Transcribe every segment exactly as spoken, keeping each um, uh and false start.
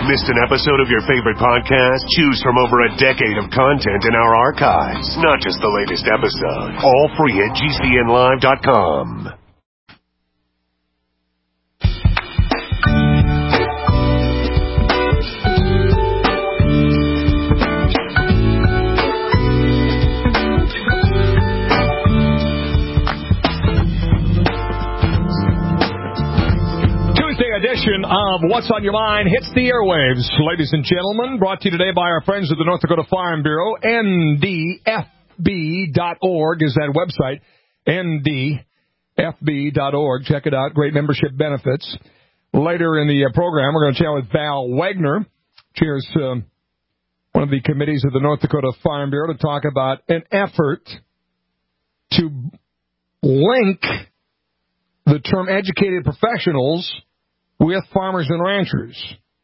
Missed an episode of your favorite podcast? Choose from over a decade of content in our archives. Not just the latest episode. All free at G C N live dot com. Edition of What's on Your Mind hits the airwaves, ladies and gentlemen, brought to you today by our friends at the North Dakota Farm Bureau. N D F B dot org is that website, N D F B dot org. Check it out. Great membership benefits. Later in the uh, program, we're going to chat with Val Wagner, chairs uh, one of the committees of the North Dakota Farm Bureau, to talk about an effort to link the term educated professionals with farmers and ranchers.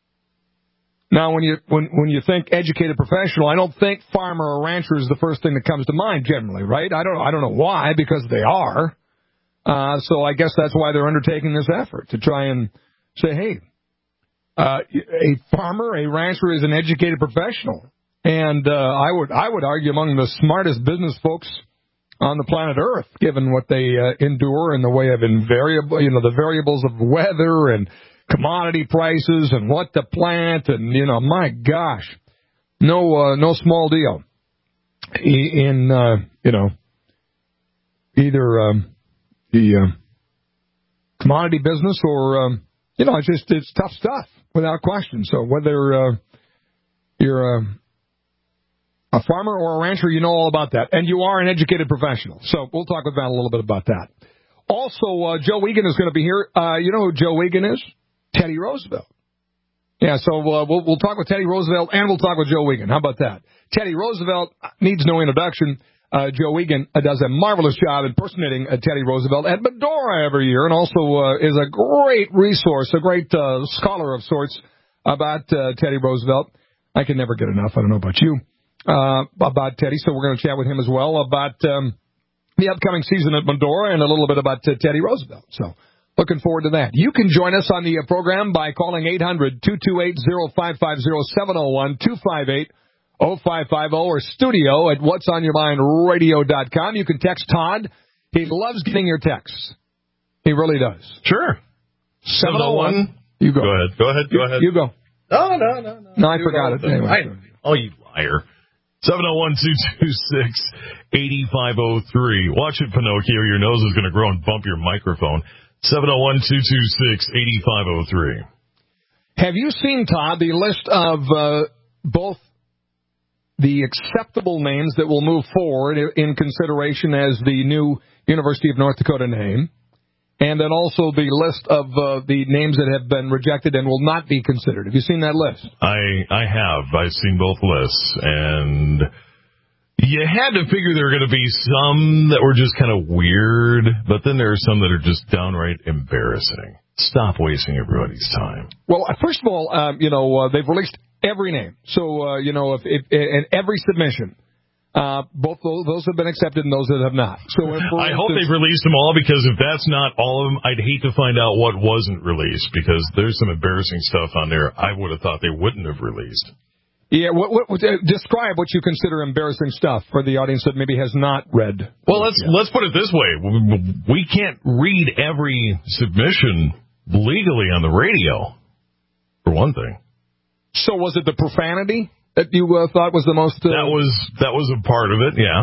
Now, when you when when you think educated professional, I don't think farmer or rancher is the first thing that comes to mind generally, right? I don't I don't know why, because they are. Uh, so I guess that's why they're undertaking this effort, to try and say, hey, uh, a farmer, a rancher is an educated professional, and uh, I would I would argue among the smartest business folks on the planet Earth, given what they uh, endure in the way of invariable, you know, the variables of weather and commodity prices and what to plant, and, you know, my gosh, no, uh, no small deal in, uh, you know, either um, the uh, commodity business or, um, you know, it's just, it's tough stuff without question. So whether uh, you're uh, a farmer or a rancher, you know all about that. And you are an educated professional. So we'll talk with Val a little bit about that. Also, uh, Joe Wiegand is going to be here. Uh, you know who Joe Wiegand is? Teddy Roosevelt. Yeah, so uh, we'll, we'll talk with Teddy Roosevelt, and we'll talk with Joe Wiegand. How about that? Teddy Roosevelt needs no introduction. Uh, Joe Wiegand uh, does a marvelous job impersonating uh, Teddy Roosevelt at Medora every year, and also uh, is a great resource, a great uh, scholar of sorts about uh, Teddy Roosevelt. I can never get enough. I don't know about you. Uh, about Teddy, so we're going to chat with him as well about um, the upcoming season at Medora and a little bit about uh, Teddy Roosevelt. So looking forward to that. You can join us on the uh, program by calling eight hundred, two two eight, oh five five oh, seven oh one, two five eight, oh five five oh, or studio at whats on your mind radio dot com. You can text Todd. He loves getting your texts. He really does. Sure. seven oh one. You go. Go ahead. Go ahead. Go you, ahead. You go. No, no, no, no. No, I you forgot it. Anyway. I, oh, you liar. seven oh one, two two six, eight five oh three. Watch it, Pinocchio. Your nose is going to grow and bump your microphone. seven oh one, two two six, eight five oh three. Have you seen, Todd, the list of uh, both the acceptable names that will move forward in consideration as the new University of North Dakota name, and then also the list of uh, the names that have been rejected and will not be considered? Have you seen that list? I I have. I've seen both lists, and you had to figure there are going to be some that were just kind of weird, but then there are some that are just downright embarrassing. Stop wasting everybody's time. Well, first of all, um, you know, uh, they've released every name. So, uh, you know, if, if and every submission, uh, both those, those have been accepted and those that have not. So, if, I hope they've released them all, because if that's not all of them, I'd hate to find out what wasn't released, because there's some embarrassing stuff on there I would have thought they wouldn't have released. Yeah, what, what, what, uh, describe what you consider embarrassing stuff for the audience that maybe has not read. Well, let's yeah. let's put it this way: we can't read every submission legally on the radio, for one thing. So, was it the profanity that you uh, thought was the most? Uh... That was that was a part of it, yeah.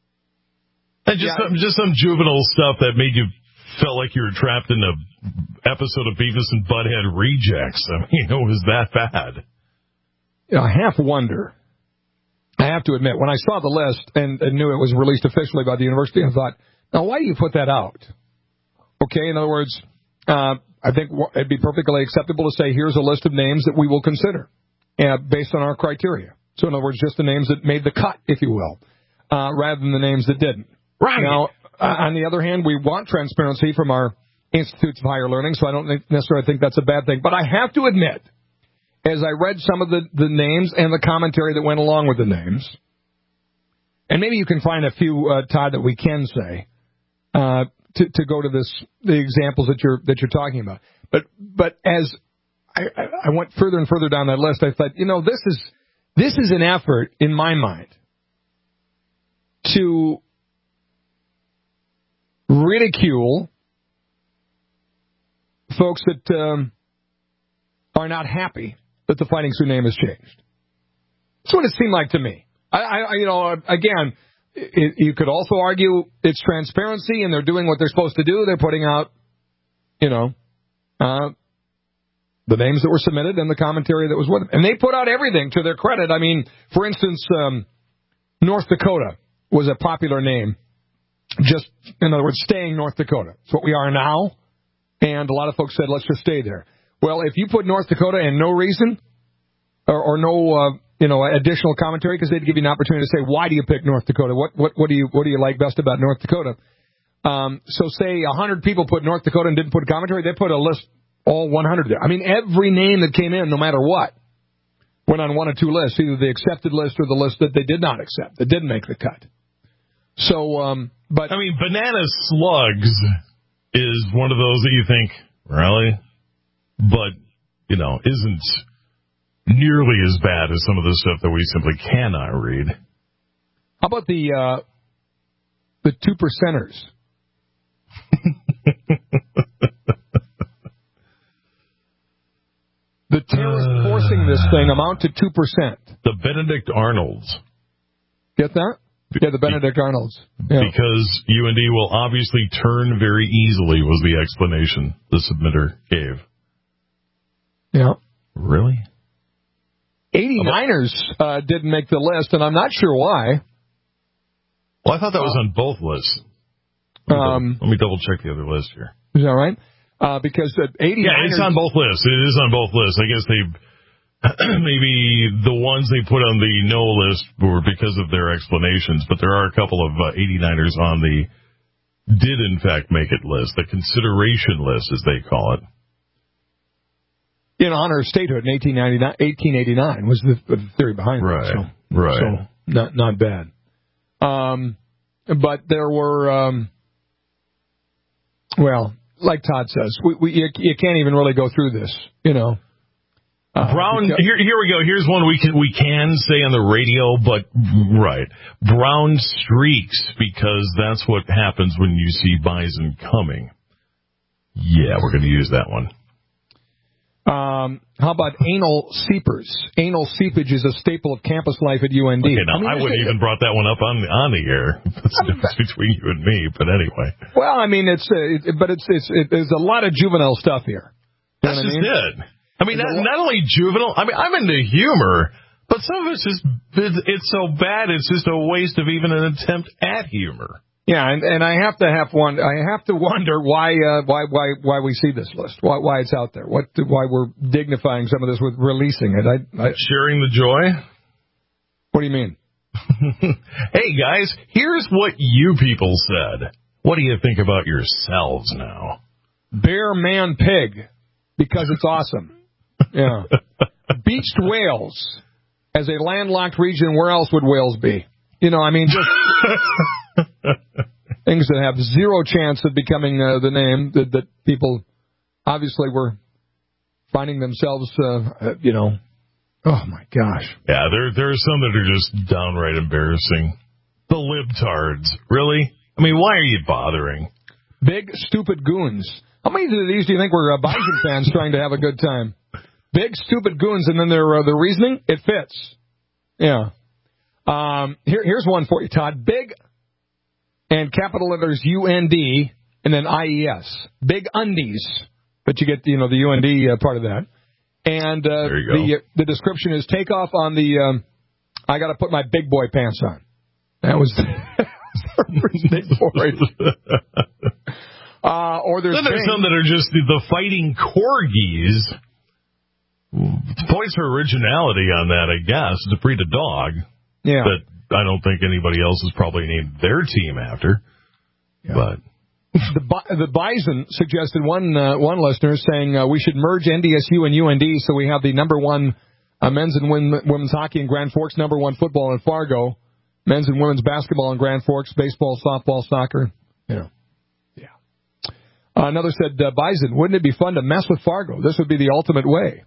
And just yeah. some, just some juvenile stuff that made you felt like you were trapped in an episode of Beavis and Butthead Rejects. I mean, it was that bad. I half wonder, I have to admit, when I saw the list and, and knew it was released officially by the university, I thought, now, why do you put that out? Okay, in other words, uh, I think it'd be perfectly acceptable to say, here's a list of names that we will consider uh, based on our criteria. So, in other words, just the names that made the cut, if you will, uh, rather than the names that didn't. Right. Now, uh, on the other hand, we want transparency from our institutes of higher learning, so I don't necessarily think that's a bad thing. But I have to admit, as I read some of the, the names and the commentary that went along with the names, and maybe you can find a few, uh, Todd, that we can say, uh, to, to go to this, the examples that you're, that you're talking about. But, but as I, I went further and further down that list. I thought, you know, this is this is an effort, in my mind, to ridicule folks that um, are not happy that the Fighting Sioux name has changed. That's what it seemed like to me. I, I you know, again, it, you could also argue it's transparency and they're doing what they're supposed to do. They're putting out, you know, uh, the names that were submitted and the commentary that was with them. And they put out everything to their credit. I mean, for instance, um, North Dakota was a popular name. Just, in other words, staying North Dakota. It's what we are now. And a lot of folks said, let's just stay there. Well, if you put North Dakota and no reason or, or no, uh, you know, additional commentary, because they'd give you an opportunity to say, why do you pick North Dakota? What what what do you what do you like best about North Dakota? Um, so say one hundred people put North Dakota and didn't put commentary, they put a list, all one hundred there. I mean, every name that came in, no matter what, went on one or two lists, either the accepted list or the list that they did not accept, that didn't make the cut. So, um, but I mean, Banana Slugs is one of those that you think, really? But, you know, isn't nearly as bad as some of the stuff that we simply cannot read. How about the uh, the two percenters? The terrorists uh, forcing this thing amount to two percent. The Benedict Arnolds. Get that? Yeah, the Benedict Arnolds. Yeah. Because U N D will obviously turn very easily was the explanation the submitter gave. Yeah. Really? eighty-niners uh, didn't make the list, and I'm not sure why. Well, I thought that was on both lists. Let me, um, double, let me double check the other list here. Is that right? Uh, because the eighty-niners... Yeah, it's on both lists. It is on both lists. I guess they... maybe the ones they put on the no list were because of their explanations, but there are a couple of uh, eighty-niners on the did in fact make it list, the consideration list as they call it. In honor of statehood in eighteen eighty-nine was the, the theory behind right, it. So, right. So not not bad. Um, but there were, um, well, like Todd says, we, we you, you can't even really go through this, you know. Uh, Brown, because, here, here we go. Here's one we can we can say on the radio, but right, brown streaks, because that's what happens when you see bison coming. Yeah, we're going to use that one. Um, how about anal seepers? Anal seepage is a staple of campus life at U N D. Okay, now I, mean, I wouldn't even brought that one up on the, on the air. That's the difference between you and me, but anyway. Well, I mean, it's uh, it, but it's it's it, there's a lot of juvenile stuff here. You That's know what just I mean? it. I mean, not, not only juvenile. I mean, I'm into humor, but some of it's just it's, it's so bad. It's just a waste of even an attempt at humor. Yeah, and, and I have to have one. I have to wonder why uh, why why why we see this list. Why why it's out there. What why we're dignifying some of this with releasing it. I, I, Sharing the joy. What do you mean? Hey guys, here's what you people said. What do you think about yourselves now? Bear, man, pig, because it's awesome. Yeah. Beached Wales. As a landlocked region, where else would Wales be? You know, I mean, just things that have zero chance of becoming uh, the name that, that people obviously were finding themselves, uh, you know, oh, my gosh. Yeah, there, there are some that are just downright embarrassing. The libtards. Really? I mean, why are you bothering? Big, stupid goons. How many of these do you think were uh, Bison fans trying to have a good time? Big, stupid goons, and then their uh, their reasoning, it fits. Yeah. Um, here, here's one for you, Todd. Big, and capital letters U N D, and then I E S. Big undies. But you get, you know, the U N D uh, part of that. And uh, the uh, the description is take off on the, um, I got to put my big boy pants on. That was their reasoning for it. Uh, or there's, then there's some that are just the, the fighting corgis. Points for originality on that, I guess, to breed a dog. Yeah. That I don't think anybody else has probably named their team after. Yeah. But the the Bison suggested one uh, one listener saying uh, we should merge N D S U and U N D so we have the number one uh, men's and women's hockey in Grand Forks, number one football in Fargo, men's and women's basketball in Grand Forks, baseball, softball, soccer. You know. Uh, another said, uh, Bison, wouldn't it be fun to mess with Fargo? This would be the ultimate way.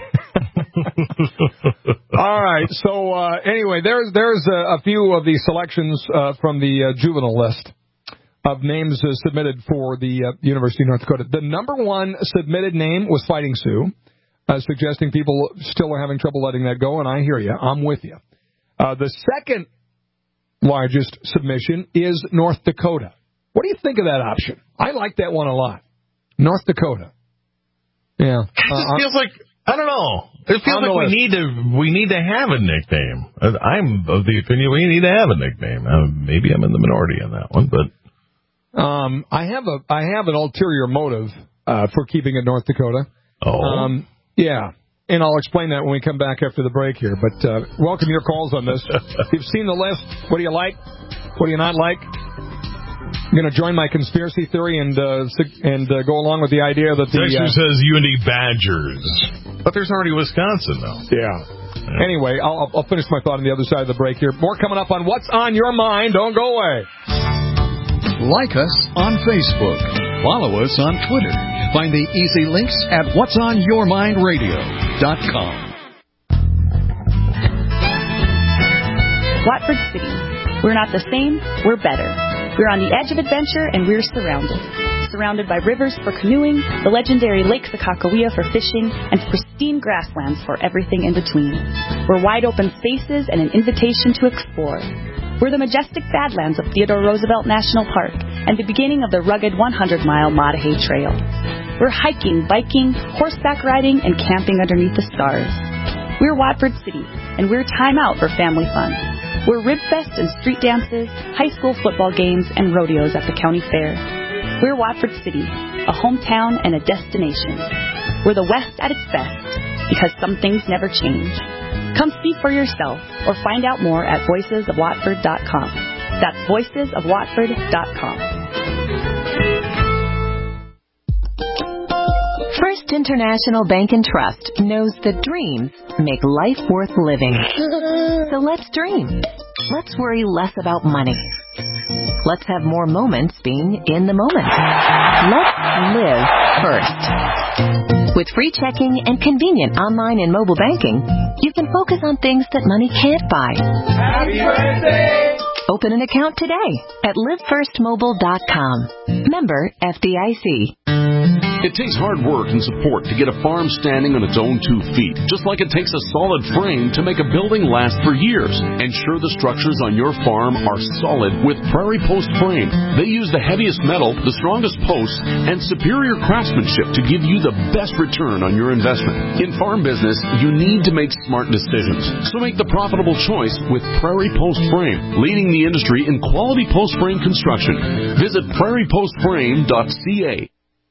All right. So uh, anyway, there's there's a, a few of the selections uh, from the uh, juvenile list of names uh, submitted for the uh, University of North Dakota. The number one submitted name was Fighting Sioux, uh, suggesting people still are having trouble letting that go, and I hear you. I'm with you. Uh, the second largest submission is North Dakota. What do you think of that option? I like that one a lot. North Dakota. Yeah. It just uh, feels like, I don't know. It feels like we need to we need to have a nickname. I'm of the opinion we need to have a nickname. Uh, maybe I'm in the minority on that one, but um, I have a I have an ulterior motive uh, for keeping it North Dakota. Oh, um, yeah, and I'll explain that when we come back after the break here. But uh, welcome your calls on this. You've seen the list. What do you like? What do you not like? I'm going to join my conspiracy theory and uh, and uh, go along with the idea that the... Dexter uh, says U N D Badgers. But there's already Wisconsin, though. Yeah. yeah. Anyway, I'll, I'll finish my thought on the other side of the break here. More coming up on What's on Your Mind. Don't go away. Like us on Facebook. Follow us on Twitter. Find the easy links at whats on your mind radio dot com. Watford City. We're not the same, we're better. We're on the edge of adventure, and we're surrounded. Surrounded by rivers for canoeing, the legendary Lake Sakakawea for fishing, and pristine grasslands for everything in between. We're wide open spaces and an invitation to explore. We're the majestic Badlands of Theodore Roosevelt National Park and the beginning of the rugged hundred mile Maatahay Trail. We're hiking, biking, horseback riding, and camping underneath the stars. We're Watford City, and we're time out for family fun. We're Ribfest and street dances, high school football games, and rodeos at the county fair. We're Watford City, a hometown and a destination. We're the West at its best, because some things never change. Come see for yourself, or find out more at voices of watford dot com. That's voices of watford dot com. First International Bank and Trust knows that dreams make life worth living. So let's dream. Let's worry less about money. Let's have more moments being in the moment. Let's live first. With free checking and convenient online and mobile banking, you can focus on things that money can't buy. Happy birthday! Open an account today at live first mobile dot com. Member F D I C. It takes hard work and support to get a farm standing on its own two feet, just like it takes a solid frame to make a building last for years. Ensure the structures on your farm are solid with Prairie Post Frame. They use the heaviest metal, the strongest posts, and superior craftsmanship to give you the best return on your investment. In farm business, you need to make smart decisions, so make the profitable choice with Prairie Post Frame, leading the industry in quality post frame construction. Visit prairie post frame dot c a.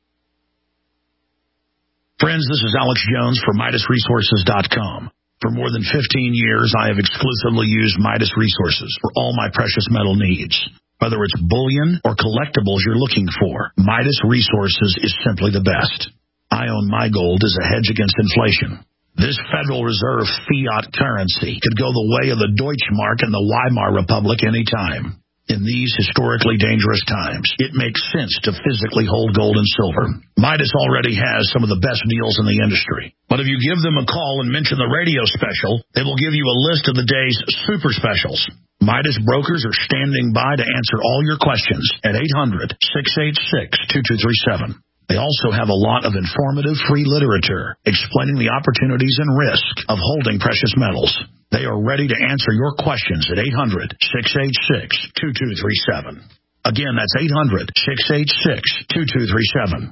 Friends, this is Alex Jones for Midas Resources dot com. For more than fifteen years, I have exclusively used Midas Resources for all my precious metal needs. Whether it's bullion or collectibles you're looking for, Midas Resources is simply the best. I own my gold as a hedge against inflation. This Federal Reserve fiat currency could go the way of the Deutschmark and the Weimar Republic anytime. In these historically dangerous times, it makes sense to physically hold gold and silver. Midas already has some of the best deals in the industry. But if you give them a call and mention the radio special, they will give you a list of the day's super specials. Midas brokers are standing by to answer all your questions at eight hundred, six eight six, two two three seven. They also have a lot of informative free literature explaining the opportunities and risk of holding precious metals. They are ready to answer your questions at eight hundred, six eight six, two two three seven. Again, that's eight hundred, six eight six, two two three seven.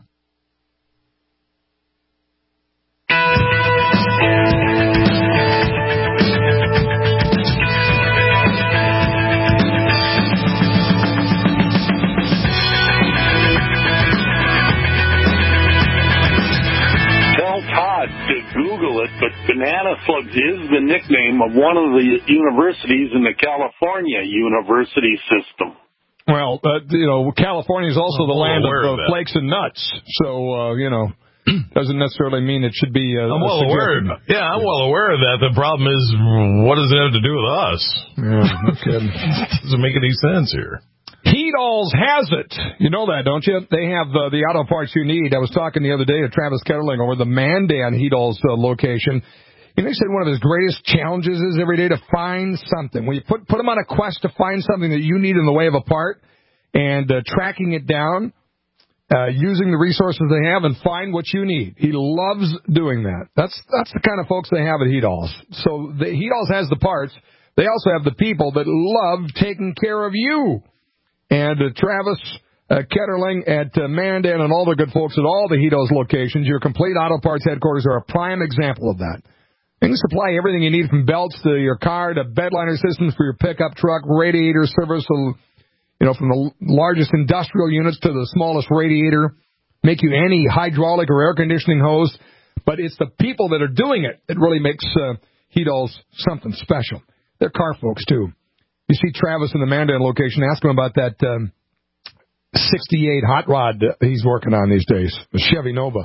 Google it, but Banana Slugs is the nickname of one of the universities in the California university system. Well, uh, you know, California is also the land of, of of flakes and nuts, so, uh, you know, doesn't necessarily mean it should be uh, I'm well aware. Yeah, I'm well aware of that. The problem is, what does it have to do with us? Yeah, no kidding. Doesn't make any sense here. Heat-Alls has it. You know that, don't you? They have uh, the auto parts you need. I was talking the other day to Travis Ketterling over the Mandan Heat-Alls uh, location. You know, he said one of his greatest challenges is every day to find something. When you put, put him on a quest to find something that you need in the way of a part and uh, tracking it down, uh, using the resources they have and find what you need. He loves doing that. That's that's the kind of folks they have at Heat-Alls. So the Heat-Alls has the parts. They also have the people that love taking care of you. And uh, Travis uh, Ketterling at uh, Mandan and all the good folks at all the Heat-Alls locations, your complete auto parts headquarters, are a prime example of that. They can supply everything you need from belts to your car to bedliner systems for your pickup truck, radiator service, you know, from the largest industrial units to the smallest radiator, make you any hydraulic or air conditioning hose. But it's the people that are doing it that really makes uh, Heat-Alls something special. They're car folks, too. You see Travis in the Mandan location, ask him about that um, sixty-eight hot rod he's working on these days, the Chevy Nova.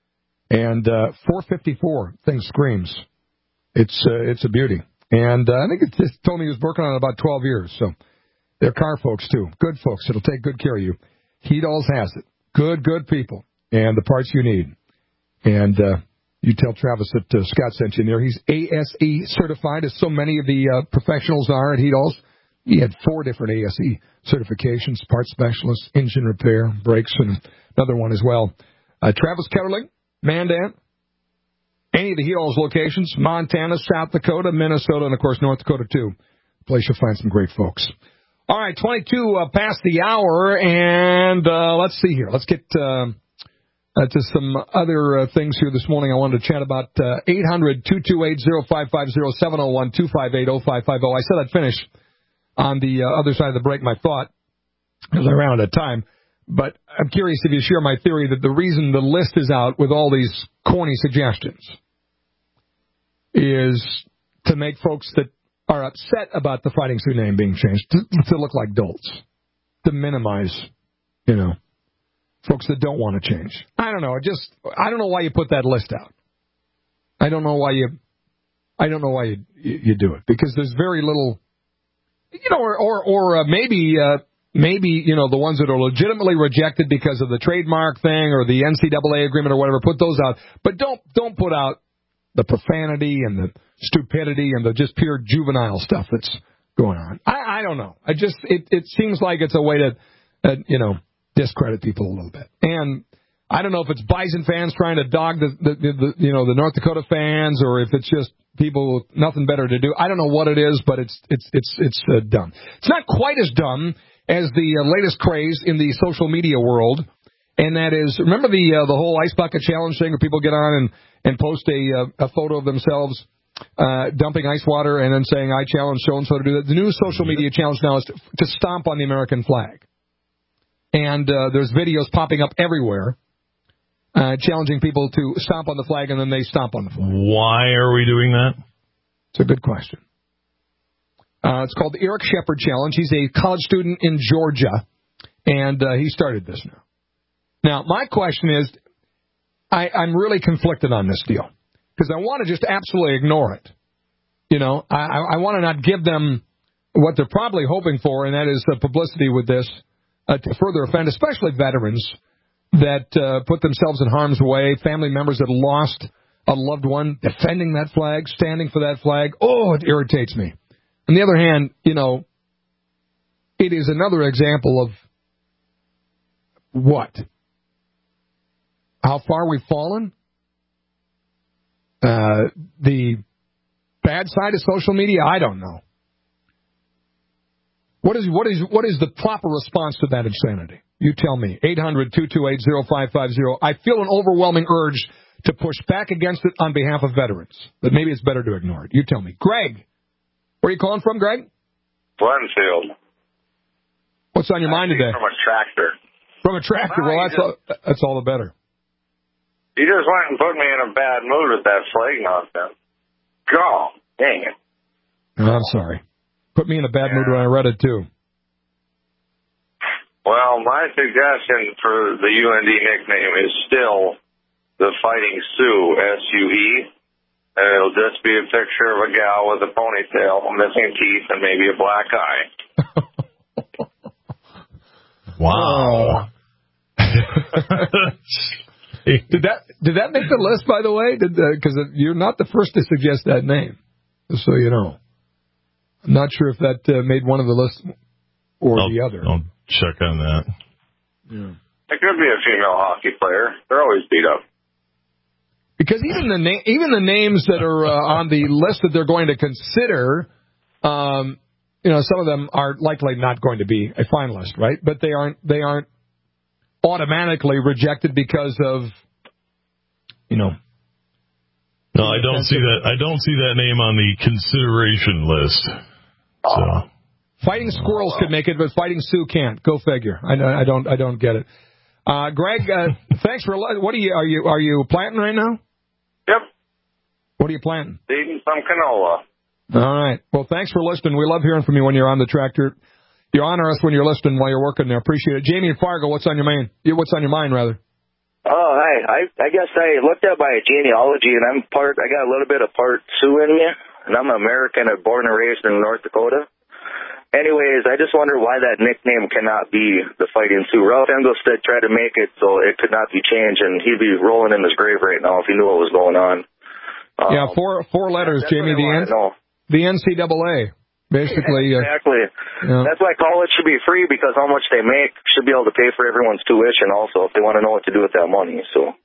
And uh, four fifty-four, thing screams. It's uh, it's a beauty. And uh, I think it just told me he was working on it about twelve years. So they're car folks, too. Good folks. It'll take good care of you. Heat-Alls has it. Good, good people. And the parts you need. And uh, you tell Travis that uh, Scott sent you in there. He's A S E certified, as so many of the uh, professionals are at Heat-Alls. He had four different A S E certifications, parts specialist, engine repair, brakes, and another one as well. Uh, Travis Ketterling, Mandan, any of the Heat-Alls locations, Montana, South Dakota, Minnesota, and, of course, North Dakota, too. A place you'll find some great folks. All right, twenty-two uh, past the hour, and uh, let's see here. Let's get uh, uh, to some other uh, things here this morning. I wanted to chat about uh, eight hundred, two two eight, oh five five oh, seven oh one, two five eight, oh five five oh. I said I'd finish on the uh, other side of the break my thought, because I ran out of time. But I'm curious if you share my theory that the reason the list is out with all these corny suggestions is to make folks that are upset about the Fighting Sioux name being changed to, to look like dolts, to minimize, you know, folks that don't want to change. I don't know. I just I don't know why you put that list out. I don't know why you I don't know why you you, you do it, because there's very little, you know, or or, or uh, maybe uh, maybe you know the ones that are legitimately rejected because of the trademark thing or the N C double A agreement or whatever. Put those out, but don't don't put out the profanity and the stupidity and the just pure juvenile stuff that's going on. I, I don't know. I just it, it seems like it's a way to uh, you know discredit people a little bit. And I don't know if it's Bison fans trying to dog the, the, the, the you know the North Dakota fans, or if it's just people with nothing better to do. I don't know what it is, but it's it's it's it's uh, dumb. It's not quite as dumb as the uh, latest craze in the social media world, and that is, remember the uh, the whole ice bucket challenge thing, where people get on and and post a uh, a photo of themselves uh, dumping ice water and then saying, I challenge so-and-so to do that. The new social media challenge now is to, to stomp on the American flag. And uh, there's videos popping up everywhere uh, challenging people to stomp on the flag, and then they stomp on the flag. Why are we doing that? It's a good question. Uh, it's called the Eric Shepard Challenge. He's a college student in Georgia, and uh, he started this now. Now, my question is, I, I'm really conflicted on this deal, because I want to just absolutely ignore it. You know, I, I want to not give them what they're probably hoping for, and that is uh, publicity with this uh, to further offend, especially veterans that uh, put themselves in harm's way, family members that lost a loved one, defending that flag, standing for that flag. Oh, it irritates me. On the other hand, you know, it is another example of what? How far we've fallen? Uh, the bad side of social media? I don't know. What is what is what is the proper response to that insanity? You tell me. eight hundred, two two eight, oh five five oh. I feel an overwhelming urge to push back against it on behalf of veterans, but maybe it's better to ignore it. You tell me. Greg, where are you calling from, Greg? Glenfield. What's on your mind today? From a tractor. From a tractor. Well, that's all, that's all the better. You just went and put me in a bad mood with that flag nonsense. God, dang it. Oh, I'm sorry. Put me in a bad yeah. mood when I read it, too. Well, my suggestion for the U N D nickname is still the Fighting Sioux, S U E. And it'll just be a picture of a gal with a ponytail, missing teeth, and maybe a black eye. Wow. did that did that make the list, by the way? Because uh, you're not the first to suggest that name, just so you know. I'm not sure if that uh, made one of the lists or I'll, the other. I'll check on that. Yeah. It could be a female hockey player. They're always beat up. Because even the na- even the names that are uh, on the list that they're going to consider, um, you know, some of them are likely not going to be a finalist, right? But they aren't they aren't automatically rejected because of, you know. No, I don't see that. I don't see that name on the consideration list. So. Fighting Squirrels could make it, but Fighting Sioux can't. Go figure. I, I don't. I don't get it. Uh, Greg, uh, thanks for. What are you? Are you? Are you planting right now? Yep. What are you planting? Eating some canola. All right. Well, thanks for listening. We love hearing from you when you're on the tractor. You honor us when you're listening while you're working there. Appreciate it. Jamie and Fargo, what's on your mind? What's on your mind, rather? Oh, hi. I I guess I looked at my genealogy, and I'm part. I got a little bit of part Sioux in me, and I'm American, born and raised in North Dakota. Anyways, I just wonder why that nickname cannot be the Fighting Sioux. Ralph Engelstad tried to make it so it could not be changed, and he'd be rolling in his grave right now if he knew what was going on. Um, yeah, four four letters, Jamie. The N- the N C double A, basically. exactly. Uh, yeah. That's why college should be free, because how much they make should be able to pay for everyone's tuition also if they want to know what to do with that money. So.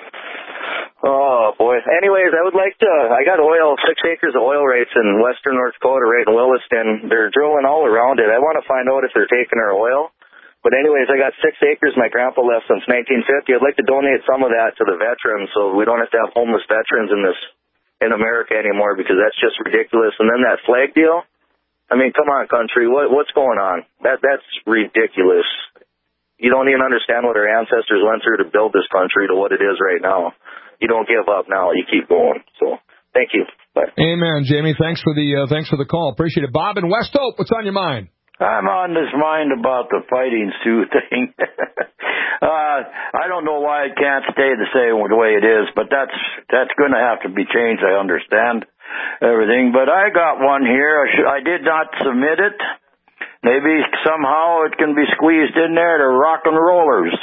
Oh, boy. Anyways, I would like to, I got oil, six acres of oil rights in western North Dakota, right in Williston. They're drilling all around it. I want to find out if they're taking our oil. But anyways, I got six acres my grandpa left since nineteen fifty. I'd like to donate some of that to the veterans so we don't have to have homeless veterans in this, in America anymore, because that's just ridiculous. And then that flag deal, I mean, come on, country, what, what's going on? That That's ridiculous. You don't even understand what our ancestors went through to build this country to what it is right now. You don't give up now. You keep going. So, thank you. Bye. Amen, Jamie. Thanks for the uh, thanks for the call. Appreciate it. Bob in West Hope, what's on your mind? I'm on this mind about the Fighting Sioux thing. uh, I don't know why it can't stay the same the way it is, but that's that's going to have to be changed. I understand everything, but I got one here. I, sh- I did not submit it. Maybe somehow it can be squeezed in there to Rock and Rollers.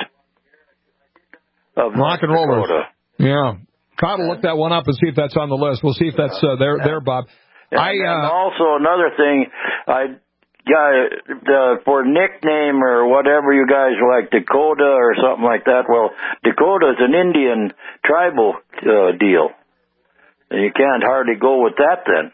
Of Rock and Rollers. Dakota. Yeah. Kyle will look that one up and see if that's on the list. We'll see if that's uh, there, there, Bob. And, I uh, and also another thing, I got uh, for nickname or whatever you guys like, Dakota or something like that. Well, Dakota is an Indian tribal uh, deal. And you can't hardly go with that then.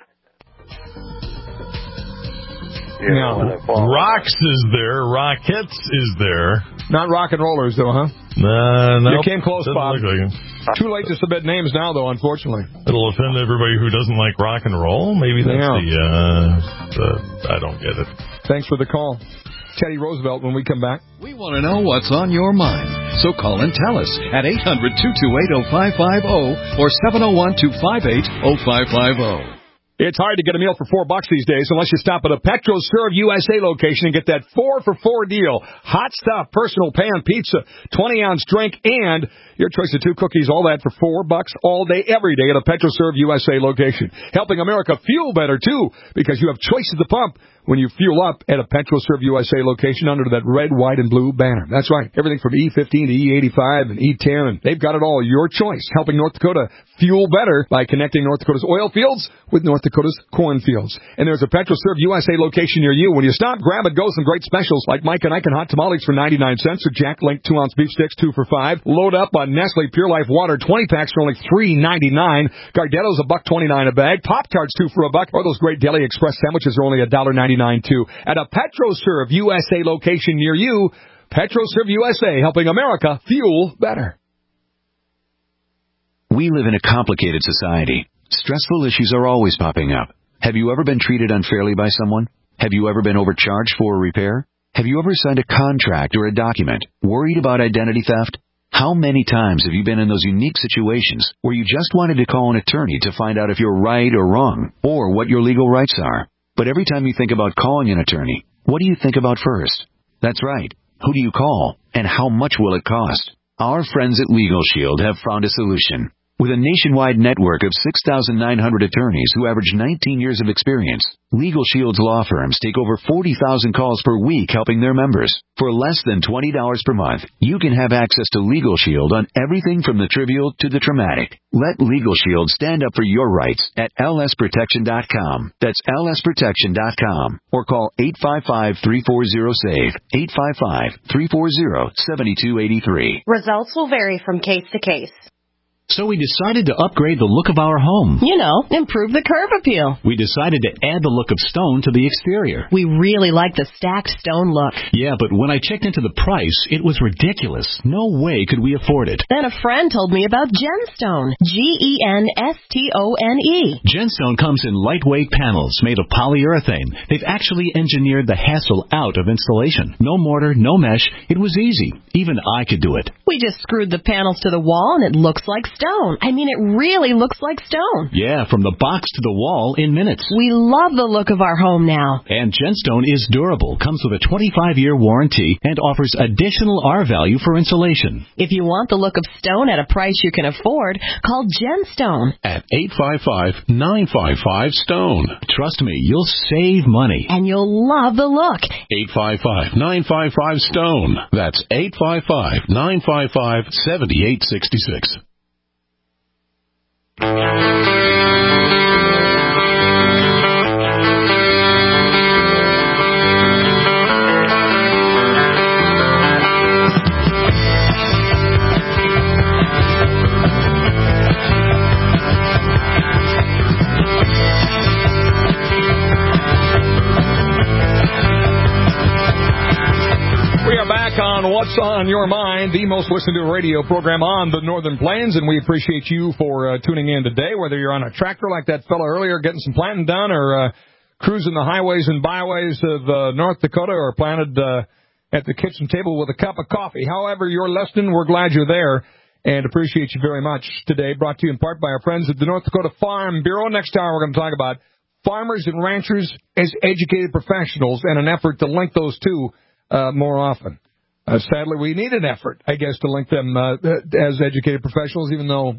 You know, Rocks is there. Rockets is there. Not Rock and Rollers, though, huh? Uh, no. You came close, Doesn't Bob. Like Too late to submit names now, though, unfortunately. It'll offend everybody who doesn't like rock and roll. Maybe that's yeah. the, uh, the... I don't get it. Thanks for the call. Teddy Roosevelt when we come back. We want to know what's on your mind. So call and tell us at eight hundred, two two eight, oh five five oh or seven oh one, two five eight, oh five five oh. It's hard to get a meal for four bucks these days unless you stop at a PetroServe U S A location and get that four for four deal. Hot stuff, personal pan pizza, twenty ounce drink, and your choice of two cookies, all that for four bucks all day, every day at a PetroServe U S A location. Helping America fuel better, too, because you have choice at the pump when you fuel up at a PetroServe U S A location under that red, white, and blue banner. That's right. Everything from E fifteen to E eighty-five and E ten, and they've got it all. Your choice. Helping North Dakota fuel better by connecting North Dakota's oil fields with North Dakota's cornfields. And there's a PetroServe U S A location near you. When you stop, grab and go some great specials like Mike and Ike and hot tamales for ninety-nine cents or Jack Link two ounce beef sticks, two for five. Load up on Nestle Pure Life Water twenty packs for only three ninety-nine. Gardetto's a buck twenty-nine a bag. Pop-Tarts two for a buck. Or those great Deli Express sandwiches are only a dollar ninety-nine too. At a PetroServe U S A location near you, PetroServe U S A, helping America fuel better. We live in a complicated society. Stressful issues are always popping up. Have you ever been treated unfairly by someone? Have you ever been overcharged for a repair? Have you ever signed a contract or a document worried about identity theft? How many times have you been in those unique situations where you just wanted to call an attorney to find out if you're right or wrong, or what your legal rights are? But every time you think about calling an attorney, what do you think about first? That's right. Who do you call, and how much will it cost? Our friends at Legal Shield have found a solution. With a nationwide network of six thousand nine hundred attorneys who average nineteen years of experience, Legal Shield's law firms take over forty thousand calls per week helping their members. For less than twenty dollars per month, you can have access to Legal Shield on everything from the trivial to the traumatic. Let Legal Shield stand up for your rights at L S protection dot com. That's L S protection dot com. Or call eight five five, three four zero, S A V E, eight five five, three four zero, seven two eight three. Results will vary from case to case. So we decided to upgrade the look of our home. You know, improve the curb appeal. We decided to add the look of stone to the exterior. We really like the stacked stone look. Yeah, but when I checked into the price, it was ridiculous. No way could we afford it. Then a friend told me about Genstone. G E N S T O N E. Genstone comes in lightweight panels made of polyurethane. They've actually engineered the hassle out of installation. No mortar, no mesh. It was easy. Even I could do it. We just screwed the panels to the wall and it looks like stone. I mean, it really looks like stone. Yeah, from the box to the wall in minutes. We love the look of our home now. And Genstone is durable, comes with a twenty-five year warranty, and offers additional R value for insulation. If you want the look of stone at a price you can afford, call Genstone at eight five five, nine five five, STONE. Trust me, you'll save money. And you'll love the look. eight five five, nine five five, STONE. That's eight five five, nine five five, seven eight six six. On What's on Your Mind, the most listened to radio program on the Northern Plains, and we appreciate you for uh, tuning in today, whether you're on a tractor like that fellow earlier getting some planting done, or uh, cruising the highways and byways of uh, North Dakota, or planted uh, at the kitchen table with a cup of coffee. However you're listening, we're glad you're there and appreciate you very much today. Brought to you in part by our friends at the North Dakota Farm Bureau. Next hour, we're going to talk about farmers and ranchers as educated professionals and an effort to link those two uh, more often. Uh, sadly, we need an effort, I guess, to link them uh, as educated professionals, even though,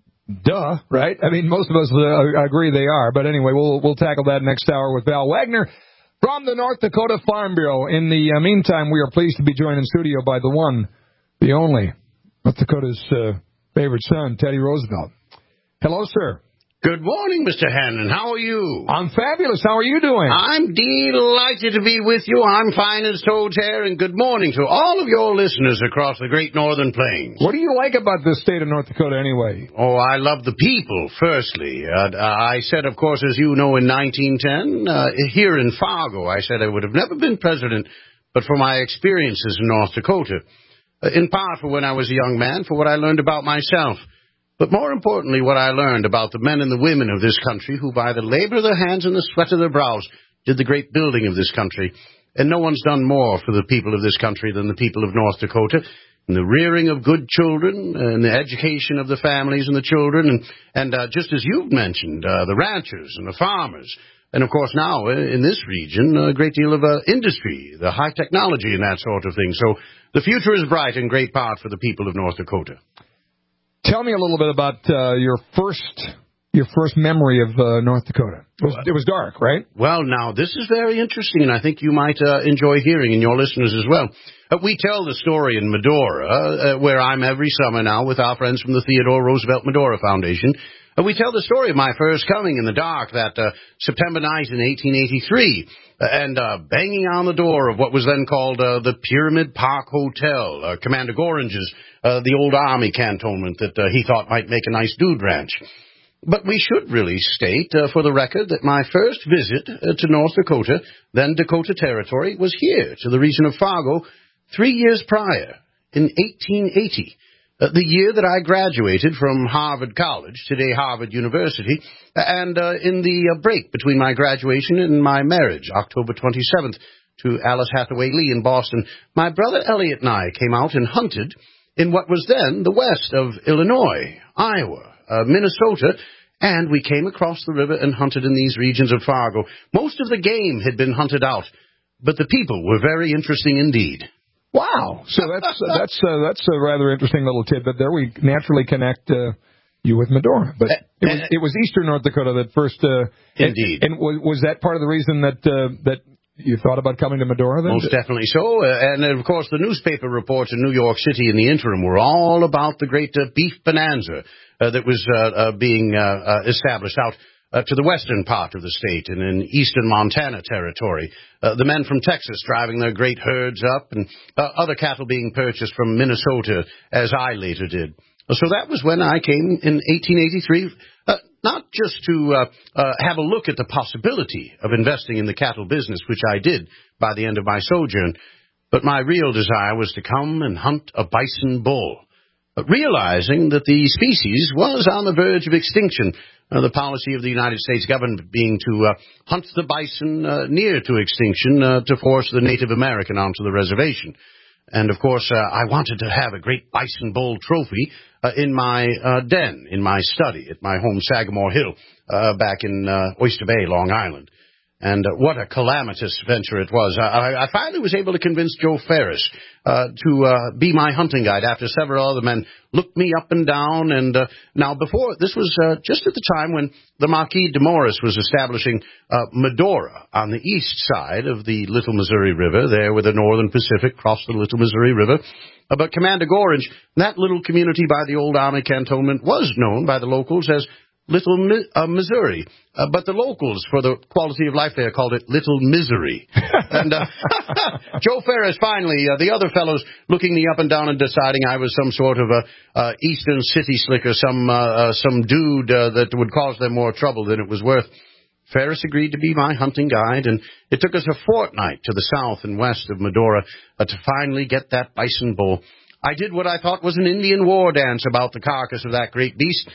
duh, right? I mean, most of us uh, agree they are. But anyway, we'll we'll tackle that next hour with Val Wagner from the North Dakota Farm Bureau. In the uh, meantime, we are pleased to be joined in studio by the one, the only, North Dakota's uh, favorite son, Teddy Roosevelt. Hello, sir. Good morning, Mister Hannon. How are you? I'm fabulous. How are you doing? I'm delighted to be with you. I'm fine as toad's hair, and good morning to all of your listeners across the great Northern Plains. What do you like about this state of North Dakota anyway? Oh, I love the people, firstly. Uh, I said, of course, as you know, in nineteen ten, uh, here in Fargo, I said I would have never been president but for my experiences in North Dakota. Uh, in part for when I was a young man, for what I learned about myself. But more importantly, what I learned about the men and the women of this country who, by the labor of their hands and the sweat of their brows, did the great building of this country. And no one's done more for the people of this country than the people of North Dakota. And the rearing of good children, and the education of the families and the children, and, and uh, just as you've mentioned, uh, the ranchers and the farmers. And, of course, now, uh, in this region, a great deal of uh, industry, the high technology and that sort of thing. So the future is bright in great part for the people of North Dakota. Tell me a little bit about uh, your first your first memory of uh, North Dakota. It was, it was dark, right? Well, now, this is very interesting, and I think you might uh, enjoy hearing, and your listeners as well. Uh, we tell the story in Medora, uh, where I'm every summer now with our friends from the Theodore Roosevelt Medora Foundation. Uh, we tell the story of my first coming in the dark that uh, September night in eighteen eighty-three, uh, and uh, banging on the door of what was then called uh, the Pyramid Park Hotel, uh, Commander Gorringe's, uh, the old Army cantonment that uh, he thought might make a nice dude ranch. But we should really state, uh, for the record, that my first visit uh, to North Dakota, then Dakota Territory, was here, to the region of Fargo, three years prior, in eighteen eighty. Uh, the year that I graduated from Harvard College, today Harvard University, and uh, in the uh, break between my graduation and my marriage, October twenty-seventh, to Alice Hathaway Lee in Boston, my brother Elliot and I came out and hunted in what was then the west of Illinois, Iowa, uh, Minnesota, and we came across the river and hunted in these regions of Fargo. Most of the game had been hunted out, but the people were very interesting indeed. Wow. So that's uh, that's uh, that's a rather interesting little tidbit there. We naturally connect uh, you with Medora. But it was, it was eastern North Dakota that first. Uh, Indeed. And, and was, was that part of the reason that uh, that you thought about coming to Medora then? Most definitely so. Uh, and, of course, the newspaper reports in New York City in the interim were all about the great uh, beef bonanza uh, that was uh, uh, being uh, uh, established out uh, to the western part of the state and in eastern Montana territory. Uh, the men from Texas driving their great herds up and uh, other cattle being purchased from Minnesota, as I later did. So that was when I came in eighteen eighty-three, uh, not just to uh, uh, have a look at the possibility of investing in the cattle business, which I did by the end of my sojourn, but my real desire was to come and hunt a bison bull, uh, realizing that the species was on the verge of extinction, uh, the policy of the United States government being to uh, hunt the bison uh, near to extinction uh, to force the Native American onto the reservation. And, of course, uh, I wanted to have a great bison bull trophy uh, in my uh, den, in my study at my home Sagamore Hill uh, back in uh, Oyster Bay, Long Island. And uh, what a calamitous venture it was. I, I finally was able to convince Joe Ferris uh, to uh, be my hunting guide after several other men looked me up and down. And uh, now before, this was uh, just at the time when the Marquis de Morris was establishing uh, Medora on the east side of the Little Missouri River, there where the Northern Pacific crossed the Little Missouri River. Uh, but Commander Gorringe, that little community by the old Army cantonment, was known by the locals as Little Mi- uh, Missouri, uh, but the locals, for the quality of life there, called it Little Misery. and uh, Joe Ferris, finally, uh, the other fellows looking me up and down and deciding I was some sort of a uh, eastern city slicker, some uh, uh, some dude uh, that would cause them more trouble than it was worth. Ferris agreed to be my hunting guide, and it took us a fortnight to the south and west of Medora uh, to finally get that bison bull. I did what I thought was an Indian war dance about the carcass of that great beast,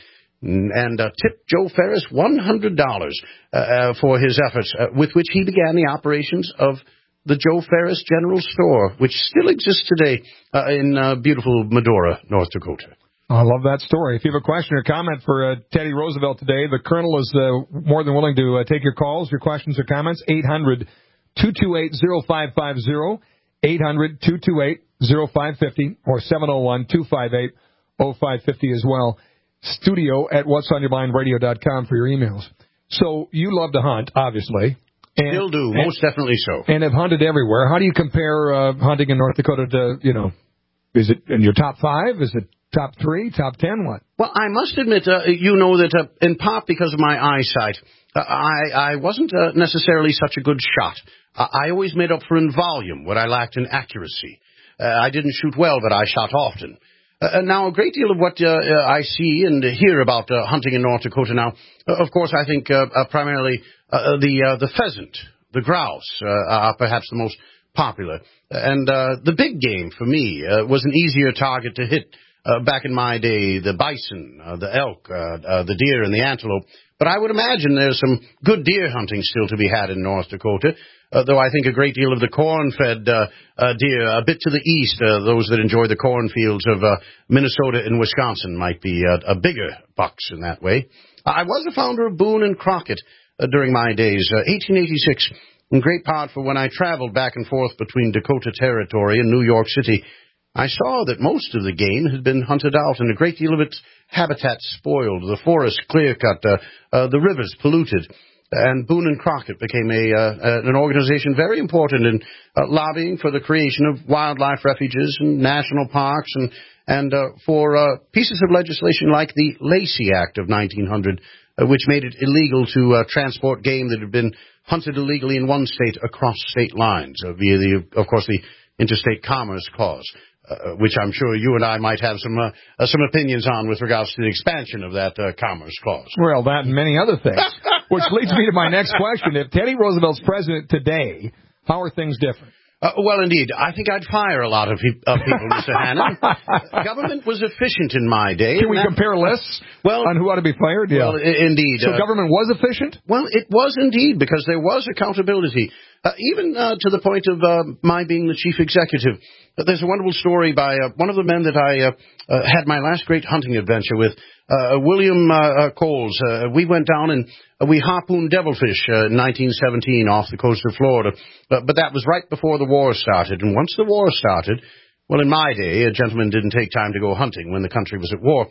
and uh, tipped Joe Ferris one hundred dollars uh, uh, for his efforts, uh, with which he began the operations of the Joe Ferris General Store, which still exists today uh, in uh, beautiful Medora, North Dakota. I love that story. If you have a question or comment for uh, Teddy Roosevelt today, the Colonel is uh, more than willing to uh, take your calls, your questions or comments. eight hundred, two two eight, oh five five oh, eight hundred, two two eight, oh five five oh, or seven oh one, two five eight, oh five five oh as well. Studio at whats on your mind radio dot com for your emails. So you love to hunt, obviously. And, Still do, most and, definitely so. And have hunted everywhere. How do you compare uh, hunting in North Dakota to, you know, is it in your top five? Is it top three, top ten, what? Well, I must admit, uh, you know, that uh, in part because of my eyesight, uh, I, I wasn't uh, necessarily such a good shot. Uh, I always made up for in volume what I lacked in accuracy. Uh, I didn't shoot well, but I shot often. Uh, now, a great deal of what uh, uh, I see and hear about uh, hunting in North Dakota now, uh, of course, I think uh, uh, primarily uh, the uh, the pheasant, the grouse, uh, are perhaps the most popular. And uh, the big game for me uh, was an easier target to hit uh, back in my day, the bison, uh, the elk, uh, uh, the deer, and the antelope. But I would imagine there's some good deer hunting still to be had in North Dakota. Uh, though I think a great deal of the corn-fed uh, uh, deer, a bit to the east, uh, those that enjoy the cornfields of uh, Minnesota and Wisconsin might be uh, a bigger bucks in that way. I was a founder of Boone and Crockett uh, during my days, uh, eighteen eighty-six, in great part for when I traveled back and forth between Dakota Territory and New York City. I saw that most of the game had been hunted out and a great deal of its habitat spoiled, the forests clear-cut, uh, uh, the rivers polluted. And Boone and Crockett became a uh, an organization very important in uh, lobbying for the creation of wildlife refuges and national parks, and and uh, for uh, pieces of legislation like the Lacey Act of nineteen hundred, uh, which made it illegal to uh, transport game that had been hunted illegally in one state across state lines uh, via the, of course, the Interstate Commerce Clause. Uh, which I'm sure you and I might have some uh, uh, some opinions on with regards to the expansion of that uh, Commerce Clause. Well, that and many other things. Which leads me to my next question. If Teddy Roosevelt's president today, how are things different? Uh, well, indeed. I think I'd fire a lot of pe- uh, people, Mister Hannon. Government was efficient in my day. Can we that, compare lists well, on who ought to be fired? Yeah. Well, I- indeed. So uh, government was efficient? Well, it was indeed, because there was accountability, uh, even uh, to the point of uh, my being the chief executive. Uh, there's a wonderful story by uh, one of the men that I uh, uh, had my last great hunting adventure with, uh, William uh, uh, Coles. Uh, we went down and uh, we harpooned devilfish uh, in nineteen seventeen off the coast of Florida. Uh, but that was right before the war started. And once the war started, well, in my day, a gentleman didn't take time to go hunting when the country was at war.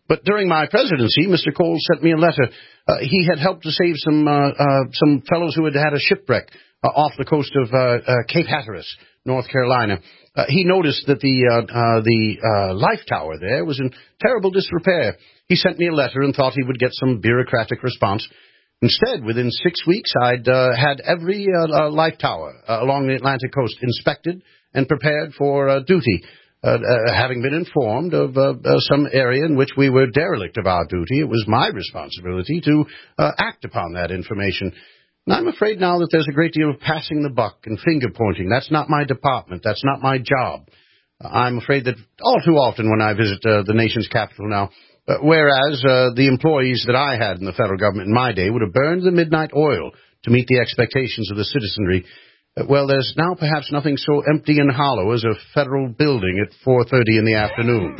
But during my presidency, Mister Cole sent me a letter. Uh, he had helped to save some uh, uh, some fellows who had had a shipwreck uh, off the coast of uh, uh, Cape Hatteras, North Carolina. Uh, he noticed that the uh, uh, the uh, life tower there was in terrible disrepair. He sent me a letter and thought he would get some bureaucratic response. Instead, within six weeks, I'd uh, had every uh, uh, life tower uh, along the Atlantic coast inspected and prepared for uh, duty. Uh, uh, having been informed of uh, uh, some area in which we were derelict of our duty, it was my responsibility to uh, act upon that information. And I'm afraid now that there's a great deal of passing the buck and finger-pointing. That's not my department. That's not my job. Uh, I'm afraid that all too often when I visit uh, the nation's capital now, uh, whereas uh, the employees that I had in the federal government in my day would have burned the midnight oil to meet the expectations of the citizenry, well, there's now perhaps nothing so empty and hollow as a federal building at four thirty in the afternoon.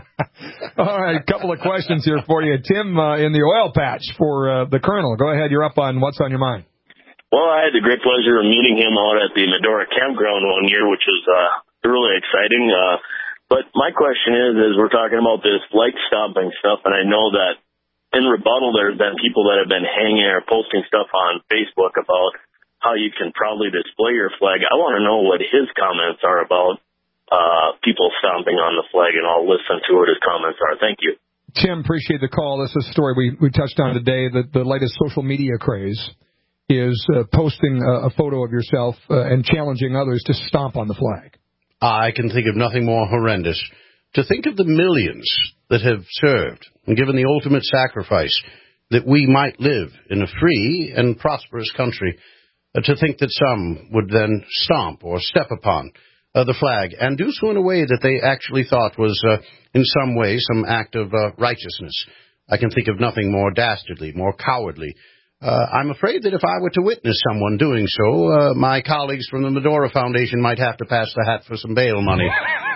All right, a couple of questions here for you. Tim, uh, in the oil patch for uh, the Colonel. Go ahead, you're up on What's on Your Mind. Well, I had the great pleasure of meeting him out at the Medora campground one year, which was uh, really exciting. Uh, but my question is, as we're talking about this flag stomping stuff, and I know that in rebuttal there's been people that have been hanging or posting stuff on Facebook about how you can proudly display your flag. I want to know what his comments are about uh, people stomping on the flag, and I'll listen to what his comments are. Thank you. Tim, appreciate the call. This is a story we, we touched on today. The, the latest social media craze is uh, posting a, a photo of yourself uh, and challenging others to stomp on the flag. I can think of nothing more horrendous. To think of the millions that have served and given the ultimate sacrifice that we might live in a free and prosperous country. Uh, to think that some would then stomp or step upon uh, the flag and do so in a way that they actually thought was uh, in some way some act of uh, righteousness. I can think of nothing more dastardly, more cowardly. Uh, I'm afraid that if I were to witness someone doing so, uh, my colleagues from the Medora Foundation might have to pass the hat for some bail money.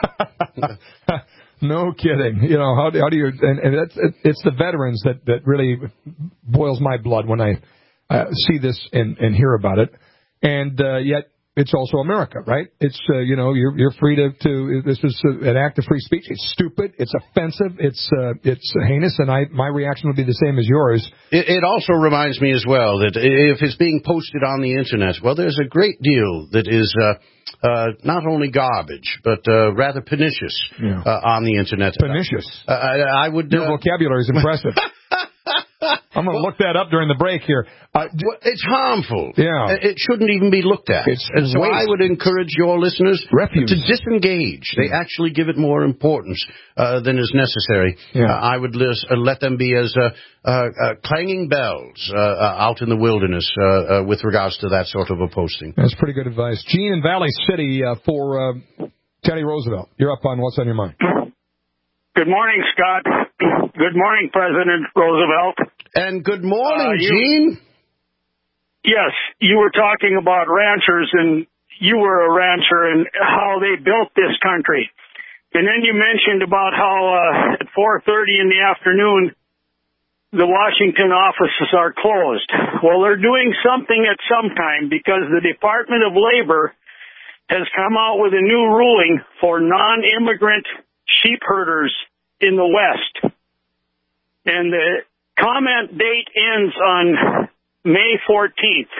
No kidding. You know, how do, how do you, and, and that's, it's the veterans that, that really boils my blood when I Uh, see this and, and hear about it, and uh, yet it's also America, right? It's uh, you know you're you're free to, to this is an act of free speech. It's stupid. It's offensive. It's uh, it's heinous, and I my reaction would be the same as yours. It, it also reminds me as well that if it's being posted on the internet, well, there's a great deal that is uh, uh, not only garbage but uh, rather pernicious yeah. uh, on the internet. Pernicious. Uh, I, I would. Your uh, vocabulary is impressive. I'm going to look that up during the break here. Uh, well, it's harmful. Yeah. It shouldn't even be looked at. It's and so waste. I would encourage your listeners Refuse. to disengage. They actually give it more importance uh, than is necessary. Yeah. Uh, I would list, uh, let them be as uh, uh, uh, clanging bells uh, uh, out in the wilderness uh, uh, with regards to that sort of a posting. That's pretty good advice. Gene in Valley City uh, for uh, Teddy Roosevelt. You're up on What's on Your Mind. Good morning, Scott. Good morning, President Roosevelt. And good morning, uh, you, Gene. Yes, you were talking about ranchers, and you were a rancher, and how they built this country. And then you mentioned about how uh, at four thirty in the afternoon, the Washington offices are closed. Well, they're doing something at some time, because the Department of Labor has come out with a new ruling for non-immigrant sheep herders in the West. And the comment date ends on May fourteenth.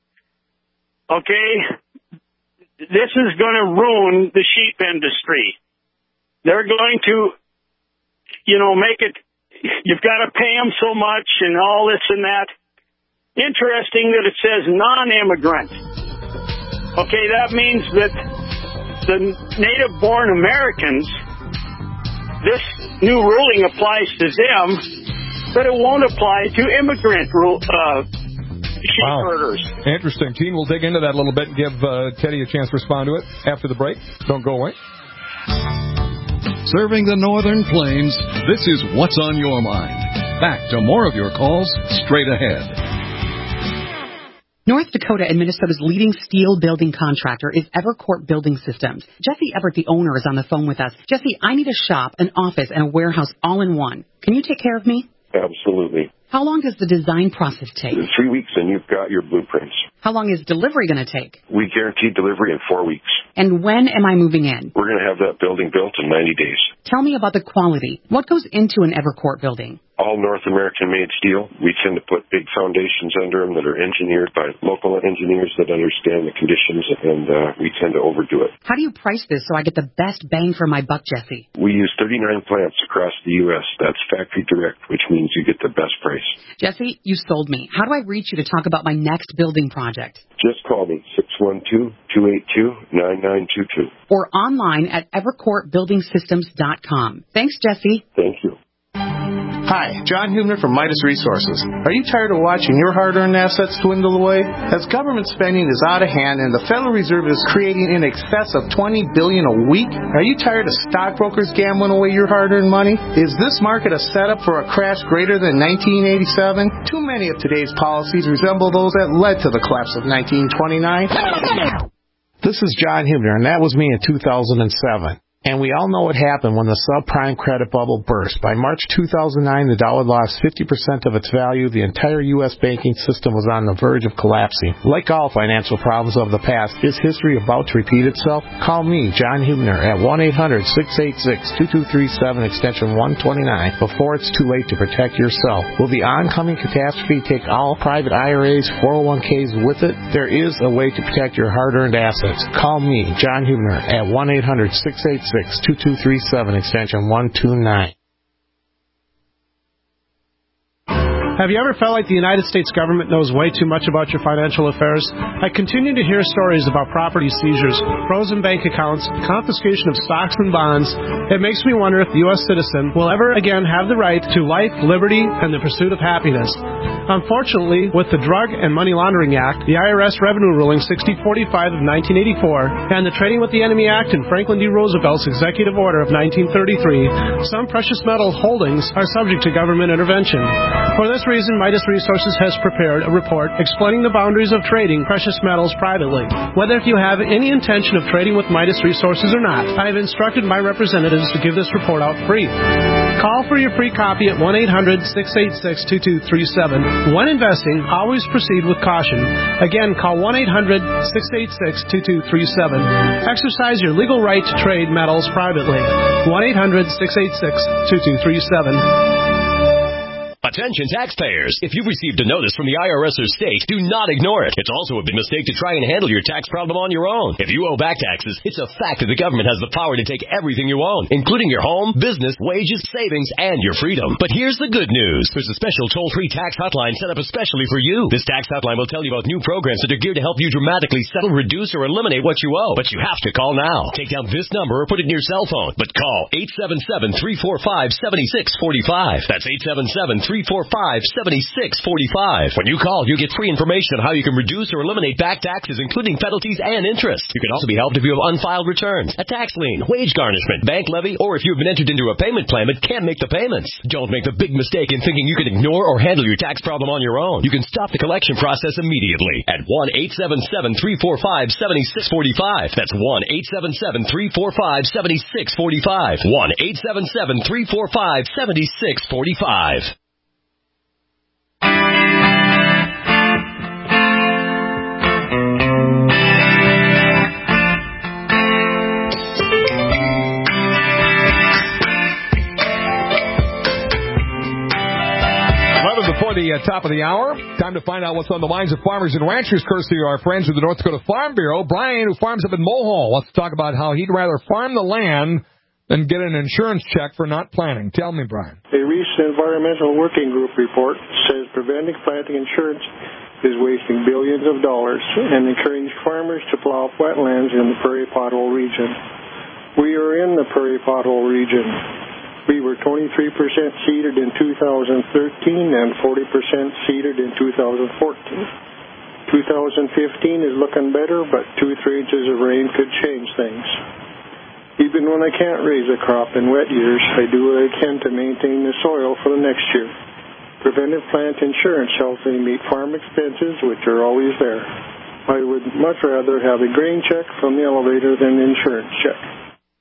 Okay? This is going to ruin the sheep industry. They're going to, you know, make it, you've got to pay them so much and all this and that. Interesting that it says non-immigrant. Okay, that means that the native-born Americans, this new ruling applies to them, but it won't apply to immigrant rule, uh, sheep wow. herders. Interesting. Gene, we'll dig into that a little bit and give uh, Teddy a chance to respond to it after the break. Don't go away. Serving the Northern Plains, this is What's on Your Mind. Back to more of your calls straight ahead. North Dakota and Minnesota's leading steel building contractor is Evercourt Building Systems. Jesse Everett, the owner, is on the phone with us. Jesse, I need a shop, an office, and a warehouse all in one. Can you take care of me? Absolutely. How long does the design process take? Three weeks and you've got your blueprints. How long is delivery going to take? We guarantee delivery in four weeks. And when am I moving in? We're going to have that building built in ninety days. Tell me about the quality. What goes into an Evercourt building? All North American-made steel. We tend to put big foundations under them that are engineered by local engineers that understand the conditions, and uh, we tend to overdo it. How do you price this so I get the best bang for my buck, Jesse? We use thirty-nine plants across the U S That's factory direct, which means you get the best price. Jesse, you sold me. How do I reach you to talk about my next building project? Just call me, six one two, two eight two, nine nine two two. Or online at evercourt building systems dot com. Thanks, Jesse. Thank you. Hi, John Hubner from Midas Resources. Are you tired of watching your hard-earned assets dwindle away? As government spending is out of hand and the Federal Reserve is creating in excess of twenty billion dollars a week, are you tired of stockbrokers gambling away your hard-earned money? Is this market a setup for a crash greater than nineteen eighty-seven? Too many of today's policies resemble those that led to the collapse of nineteen twenty-nine. This is John Hubner, and that was me in two thousand seven. And we all know what happened when the subprime credit bubble burst. By March two thousand nine, the dollar lost fifty percent of its value. The entire U S banking system was on the verge of collapsing. Like all financial problems of the past, is history about to repeat itself? Call me, John Hubner, at one eight hundred, six eight six, two two three seven, extension one twenty-nine, before it's too late to protect yourself. Will the oncoming catastrophe take all private I R As, four oh one k's with it? There is a way to protect your hard-earned assets. Call me, John Hubner, at one eight hundred, six eight six, two two three seven, extension one two nine. Have you ever felt like the United States government knows way too much about your financial affairs? I continue to hear stories about property seizures, frozen bank accounts, confiscation of stocks and bonds. It makes me wonder if the U S citizen will ever again have the right to life, liberty, and the pursuit of happiness. Unfortunately, with the Drug and Money Laundering Act, the I R S Revenue Ruling sixty forty-five of nineteen eighty-four, and the Trading with the Enemy Act and Franklin D. Roosevelt's Executive Order of nineteen thirty-three, some precious metal holdings are subject to government intervention. For this reason, Midas Resources has prepared a report explaining the boundaries of trading precious metals privately. Whether if you have any intention of trading with Midas Resources or not, I have instructed my representatives to give this report out free. Call for your free copy at one eight hundred, six eight six, two two three seven. When investing, always proceed with caution. Again, call one eight hundred, six eight six, two two three seven. Exercise your legal right to trade metals privately. one eight hundred, six eight six, two two three seven. Attention taxpayers. If you've received a notice from the I R S or state, do not ignore it. It's also a big mistake to try and handle your tax problem on your own. If you owe back taxes, it's a fact that the government has the power to take everything you own, including your home, business, wages, savings, and your freedom. But here's the good news. There's a special toll-free tax hotline set up especially for you. This tax hotline will tell you about new programs that are geared to help you dramatically settle, reduce, or eliminate what you owe. But you have to call now. Take down this number or put it in your cell phone. But call eight seven seven, three four five, seven six four five. That's eight seven seven, three four five, seven six four five. When you call, you get free information on how you can reduce or eliminate back taxes, including penalties and interest. You can also be helped if you have unfiled returns, a tax lien, wage garnishment, bank levy, or if you've been entered into a payment plan but can't make the payments. Don't make the big mistake in thinking you can ignore or handle your tax problem on your own. You can stop the collection process immediately at one eight seven seven, three four five, seven six four five. That's one eight seven seven, three four five, seven six four five. one eight seven seven, three four five, seven six four five. Before the uh, top of the hour, time to find out what's on the minds of farmers and ranchers, courtesy of our friends with the North Dakota Farm Bureau. Brian, who farms up in Mohall, wants to talk about how he'd rather farm the land than get an insurance check for not planting. Tell me, Brian. A recent environmental working group report says preventing planting insurance is wasting billions of dollars and encouraging farmers to plow wetlands in the prairie pothole region. We are in the prairie pothole region. We were twenty-three percent seeded in two thousand thirteen and forty percent seeded in two thousand fourteen. two thousand fifteen is looking better, but two or three inches of rain could change things. Even when I can't raise a crop in wet years, I do what I can to maintain the soil for the next year. Preventive plant insurance helps me meet farm expenses, which are always there. I would much rather have a grain check from the elevator than an insurance check.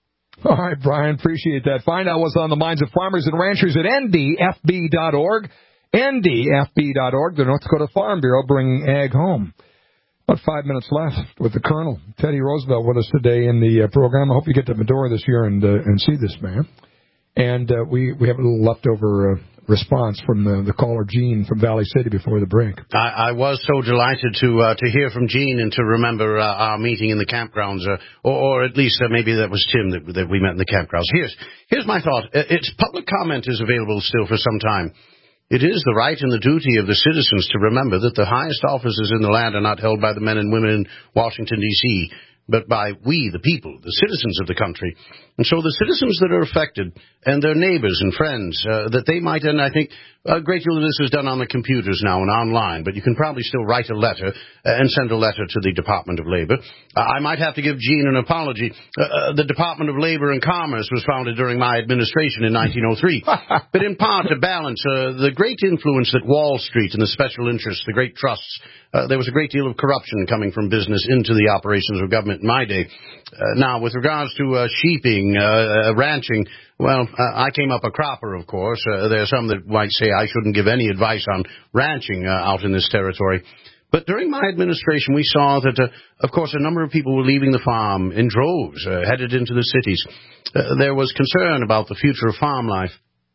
All right, Brian, appreciate that. Find out what's on the minds of farmers and ranchers at N D F B dot org. N D F B dot org, the North Dakota Farm Bureau, bringing ag home. About five minutes left with the Colonel, Teddy Roosevelt, with us today in the uh, program. I hope you get to Medora this year and uh, and see this man. And uh, we, we have a little leftover uh, response from the, the caller, Gene, from Valley City before the break. I, I was so delighted to uh, to hear from Gene and to remember uh, our meeting in the campgrounds, uh, or, or at least uh, maybe that was Tim that, that we met in the campgrounds. Here's, here's my thought. It's public comment is available still for some time. It is the right and the duty of the citizens to remember that the highest offices in the land are not held by the men and women in Washington, D C, but by we, the people, the citizens of the country. And so the citizens that are affected and their neighbors and friends, uh, that they might, and I think a great deal of this is done on the computers now and online, but you can probably still write a letter uh, and send a letter to the Department of Labor. Uh, I might have to give Gene an apology. Uh, uh, the Department of Labor and Commerce was founded during my administration in nineteen oh three, but in part to balance uh, the great influence that Wall Street and the special interests, the great trusts, uh, there was a great deal of corruption coming from business into the operations of government in my day. Uh, now, with regards to uh, sheeping, uh, uh, ranching, well, uh, I came up a cropper, of course. Uh, there are some that might say I shouldn't give any advice on ranching uh, out in this territory. But during my administration, we saw that, uh, of course, a number of people were leaving the farm in droves, uh, headed into the cities. Uh, there was concern about the future of farm life.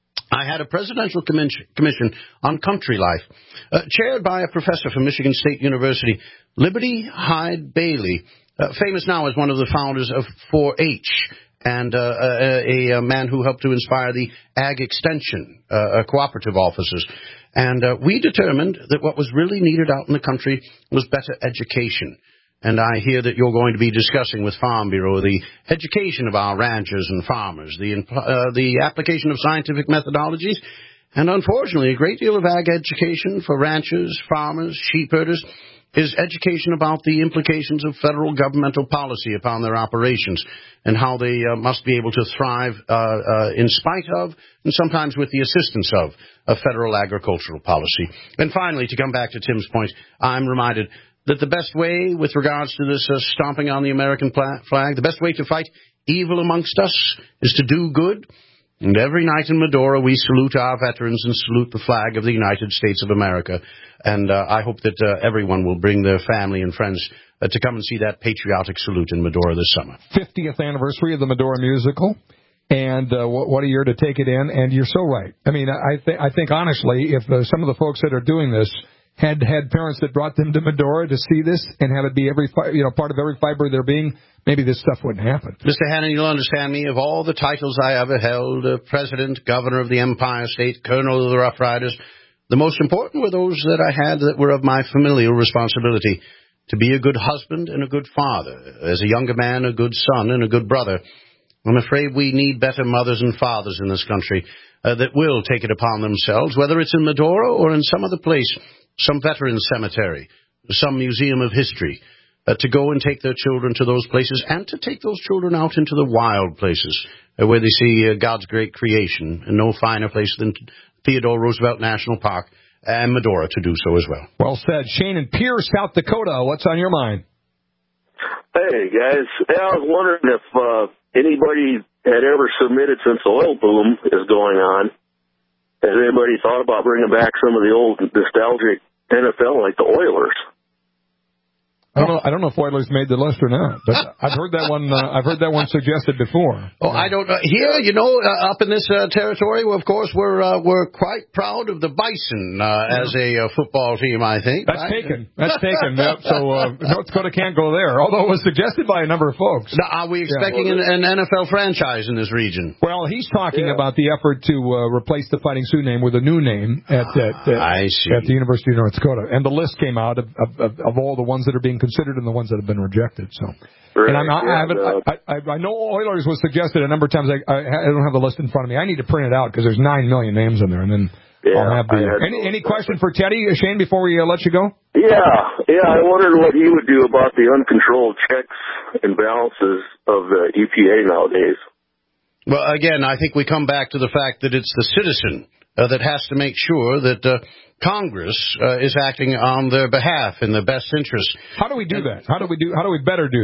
I had a presidential commission on country life, uh, chaired by a professor from Michigan State University, Liberty Hyde Bailey, uh, famous now as one of the founders of four H, and uh, a, a, a man who helped to inspire the Ag Extension uh, cooperative offices. And uh, we determined that what was really needed out in the country was better education. And I hear that you're going to be discussing with Farm Bureau the education of our ranchers and farmers, the uh, the application of scientific methodologies, and unfortunately, a great deal of ag education for ranchers, farmers, sheep herders is education about the implications of federal governmental policy upon their operations and how they uh, must be able to thrive uh, uh, in spite of and sometimes with the assistance of a federal agricultural policy. And finally, to come back to Tim's point, I'm reminded that the best way with regards to this uh, stomping on the American flag, the best way to fight evil amongst us is to do good. And every night in Medora, we salute our veterans and salute the flag of the United States of America. And uh, I hope that uh, everyone will bring their family and friends uh, to come and see that patriotic salute in Medora this summer. fiftieth anniversary of the Medora musical. And uh, what a year to take it in. And you're so right. I mean, I, th- I think, honestly, if uh, some of the folks that are doing this had had parents that brought them to Medora to see this and have it be every fi- you know part of every fiber of their being, maybe this stuff wouldn't happen. Mister Hannon, you'll understand me. Of all the titles I ever held, uh, President, Governor of the Empire State, Colonel of the Rough Riders, the most important were those that I had that were of my familial responsibility, to be a good husband and a good father, as a younger man, a good son and a good brother. I'm afraid we need better mothers and fathers in this country uh, that will take it upon themselves, whether it's in Medora or in some other place, some veteran cemetery, some museum of history, uh, to go and take their children to those places and to take those children out into the wild places uh, where they see uh, God's great creation, and no finer place than Theodore Roosevelt National Park and Medora to do so as well. Well said. Shane in Pierce, South Dakota, what's on your mind? Hey, guys. Hey, I was wondering if uh, anybody had ever submitted, since the oil boom is going on, has anybody thought about bringing back some of the old nostalgic N F L, like the Oilers? I don't know. I don't know if Oilers made the list or not, but I've heard that one. Uh, I've heard that one suggested before. Oh, I don't know. Here, you know, uh, up in this uh, territory, well, of course, we're uh, we're quite proud of the Bison uh, as a uh, football team. I think that's right? taken. That's taken. Yep. So uh, North Dakota can't go there, although it was suggested by a number of folks. Now, are we expecting yeah. an, an N F L franchise in this region? Well, he's talking yeah. about the effort to uh, replace the Fighting Sioux name with a new name at at, at, I see. at the University of North Dakota, and the list came out of, of, of all the ones that are being considered and the ones that have been rejected. So, right, and I'm not, yeah, I, haven't, no. I, I, I know Oilers was suggested a number of times. I, I, I don't have the list in front of me. I need to print it out because there's nine million names in there, and then yeah, I'll have the. Any, any question for Teddy, Shane, before we uh, let you go? Yeah, yeah. I wondered what he would do about the uncontrolled checks and balances of the E P A nowadays. Well, again, I think we come back to the fact that it's the citizen uh, that has to make sure that uh, Congress uh, is acting on their behalf in the best interest. How do we do that? How do we do? How do we better do that?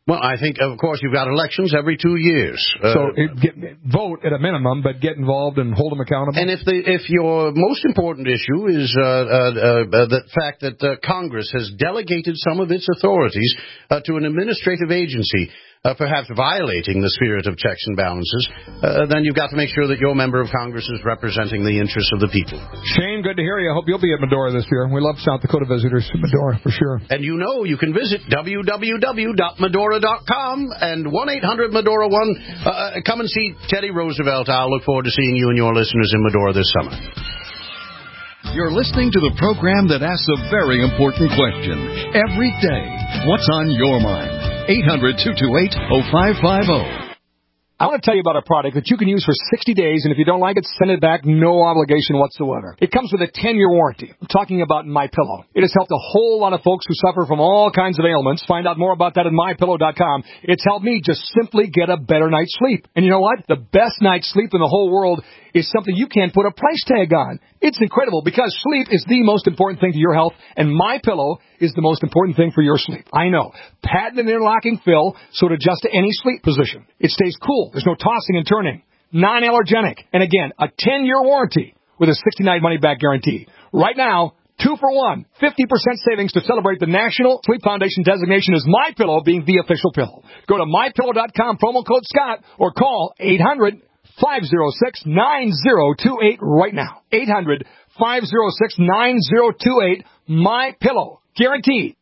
Well, I think, of course, you've got elections every two years. Uh, so it, get, vote at a minimum, but get involved and hold them accountable. And if the if your most important issue is uh, uh, uh, the fact that uh, Congress has delegated some of its authorities uh, to an administrative agency, Uh, perhaps violating the spirit of checks and balances, uh, then you've got to make sure that your member of Congress is representing the interests of the people. Shane, good to hear you. I hope you'll be at Medora this year. We love South Dakota visitors to Medora, for sure. And you know you can visit w w w dot medora dot com and one eight hundred Medora one. Uh, come and see Teddy Roosevelt. I'll look forward to seeing you and your listeners in Medora this summer. You're listening to the program that asks a very important question every day. What's on your mind? eight hundred two two eight oh five five oh. I want to tell you about a product that you can use for sixty days, and if you don't like it, send it back, no obligation whatsoever. It comes with a ten-year warranty. I'm talking about MyPillow. It has helped a whole lot of folks who suffer from all kinds of ailments. Find out more about that at my pillow dot com. It's helped me just simply get a better night's sleep. And you know what? The best night's sleep in the whole world is something you can't put a price tag on. It's incredible because sleep is the most important thing to your health, and MyPillow is the most important thing for your sleep. I know. Patented interlocking fill, so it adjusts to any sleep position. It stays cool. There's no tossing and turning. Non-allergenic. And again, a ten-year warranty with a sixty-night money-back guarantee. Right now, two for one, fifty percent savings to celebrate the National Sleep Foundation designation as MyPillow being the official pillow. Go to my pillow dot com, promo code Scott, or call eight hundred five oh six nine oh two eight right now. eight hundred five oh six nine oh two eight. MyPillow. Guaranteed.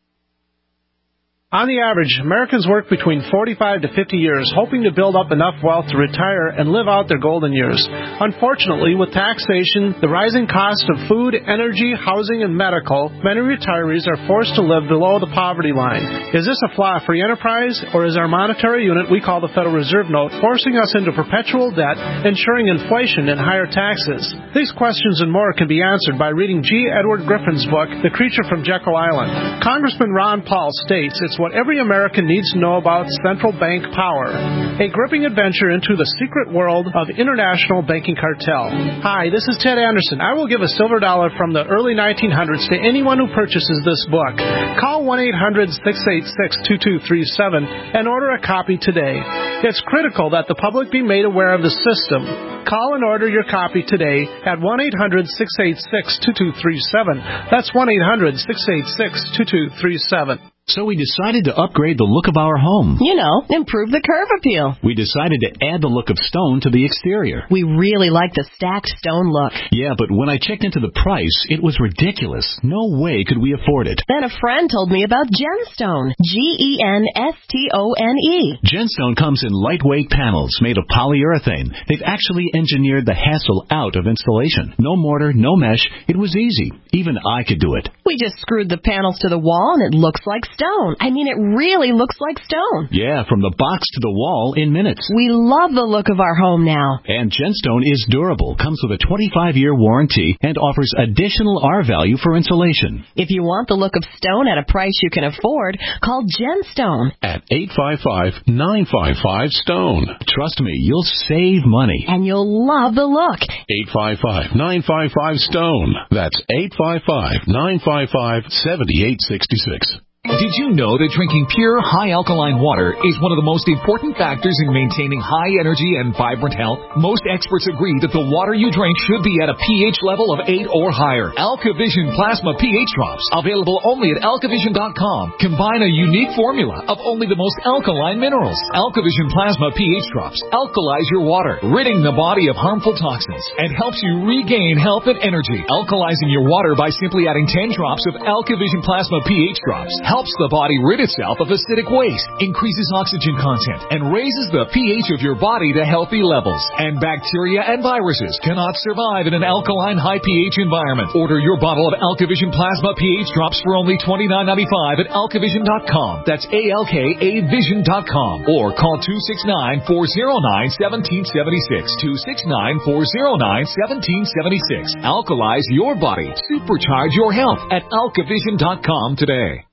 On the average, Americans work between forty-five to fifty years hoping to build up enough wealth to retire and live out their golden years. Unfortunately, with taxation, the rising cost of food, energy, housing, and medical, many retirees are forced to live below the poverty line. Is this a flaw free enterprise, or is our monetary unit we call the Federal Reserve Note forcing us into perpetual debt, ensuring inflation and higher taxes? These questions and more can be answered by reading G. Edward Griffin's book, The Creature from Jekyll Island. Congressman Ron Paul states it's what every American needs to know about central bank power. A gripping adventure into the secret world of international banking cartel. Hi, this is Ted Anderson. I will give a silver dollar from the early nineteen hundreds to anyone who purchases this book. Call one eight hundred six eight six two two three seven and order a copy today. It's critical that the public be made aware of the system. Call and order your copy today at one eight hundred six eight six two two three seven. That's one eight hundred six eight six two two three seven. So we decided to upgrade the look of our home. You know, improve the curve appeal. We decided to add the look of stone to the exterior. We really like the stacked stone look. Yeah, but when I checked into the price, it was ridiculous. No way could we afford it. Then a friend told me about Genstone. G E N S T O N E. Genstone comes in lightweight panels made of polyurethane. They've actually engineered the hassle out of installation. No mortar, no mesh. It was easy. Even I could do it. We just screwed the panels to the wall and it looks like stone. I mean, it really looks like stone. Yeah, from the box to the wall in minutes. We love the look of our home now. And Genstone is durable, comes with a twenty-five year warranty, and offers additional R value for insulation. If you want the look of stone at a price you can afford, call Genstone at eight five five nine five five stone. Trust me, you'll save money. And you'll love the look. eight five five nine five five stone. That's eight five five nine five five seven eight six six. Did you know that drinking pure, high-alkaline water is one of the most important factors in maintaining high energy and vibrant health? Most experts agree that the water you drink should be at a pH level of eight or higher. AlkaVision Plasma pH Drops, available only at alkavision dot com, combine a unique formula of only the most alkaline minerals. AlkaVision Plasma pH Drops alkalize your water, ridding the body of harmful toxins, and helps you regain health and energy. Alkalizing your water by simply adding ten drops of AlkaVision Plasma pH Drops helps the body rid itself of acidic waste, increases oxygen content, and raises the pH of your body to healthy levels. And bacteria and viruses cannot survive in an alkaline high pH environment. Order your bottle of AlkaVision Plasma pH Drops for only twenty-nine ninety-five at alkavision dot com. That's A L K A vision dot com. Or call two six nine, four oh nine, one seven seven six. two six nine, four oh nine, one seven seven six. Alkalize your body. Supercharge your health at alkavision dot com today.